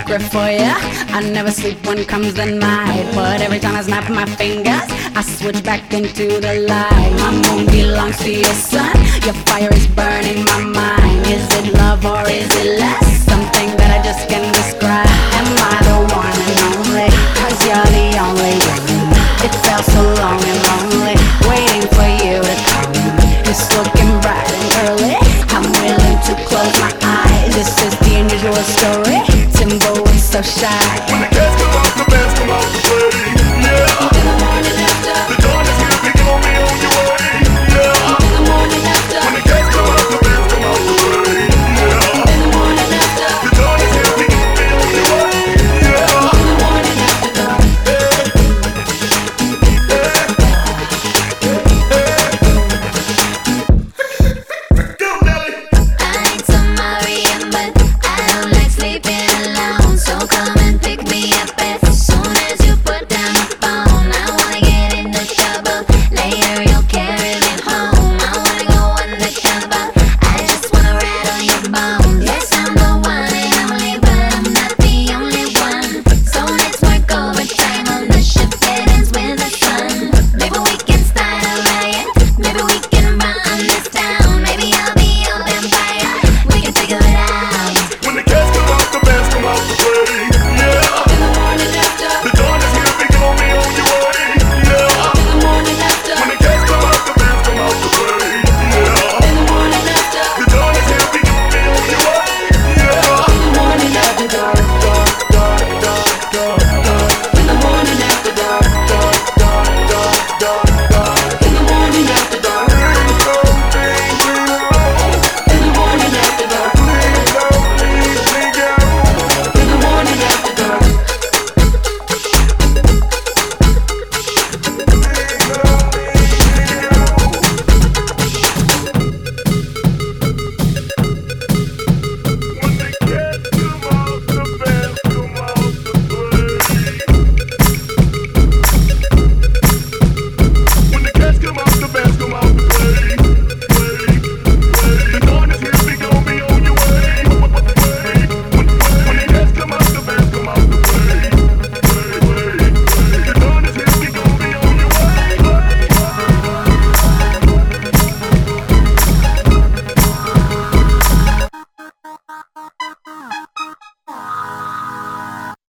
secret for ya. I never sleep when comes the night, but every time I snap my fingers, I switch back into the light. My moon belongs to your sun. Your fire is burning my mind. Is it love or is it less? Something that I just can't describe. Am I the one and only? 'Cause you're the only one. It felt so long and lonely, waiting for you to come. It's looking bright and early. I'm willing to close my eyes. This is the unusual story. Timbo is so shy.